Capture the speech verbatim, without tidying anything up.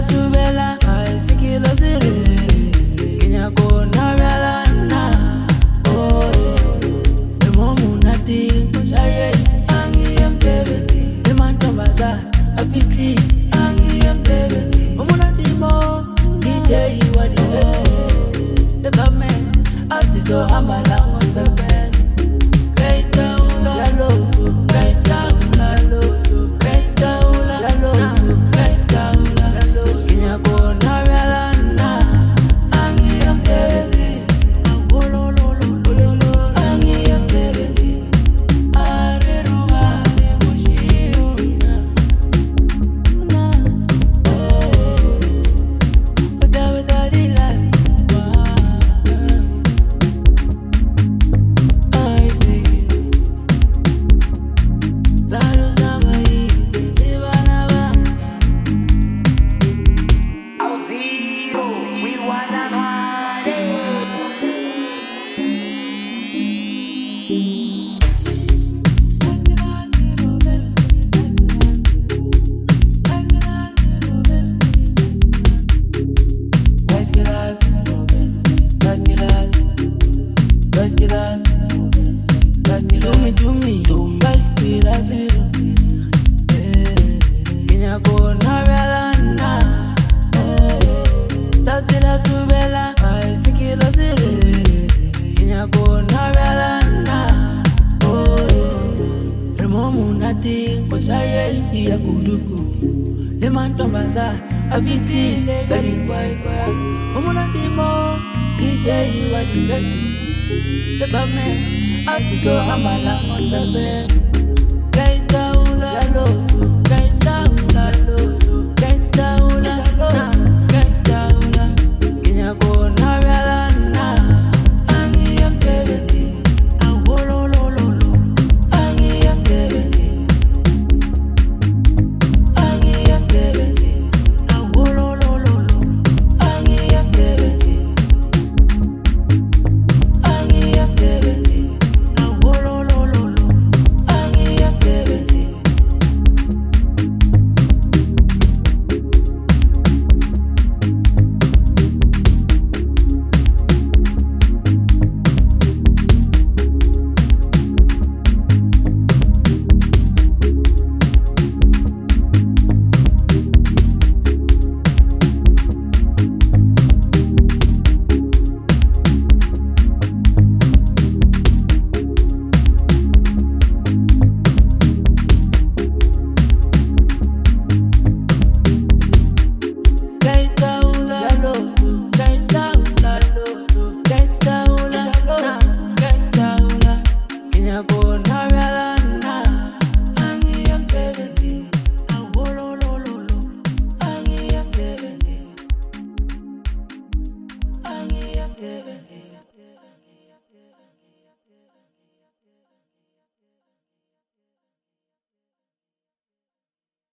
subela, ay sikila sire. Kenya ko na bela na. Oh, the momu nati, shaye angi M seventy. The man tombaza, afiti angi M seventy. Momu nati mo, D J wadi le. The government, artiso hambala mo seven. Kaita ula lalo, kaita ula lalo, kaita ula lalo, kaita ula lalo. Kenya ko na bela na. Angi M seventy, bololo bololo. Angi M seventy, areruba ne bushiruna. Na, oh, otawe tadilali. I see. Lalo zamai, libanaba. Oh, zero, we wanna party. Aviti gari kwai kwai, omuna timo D J wadi letu. The bame artiso amala mo sabe. Kaita ula lalo.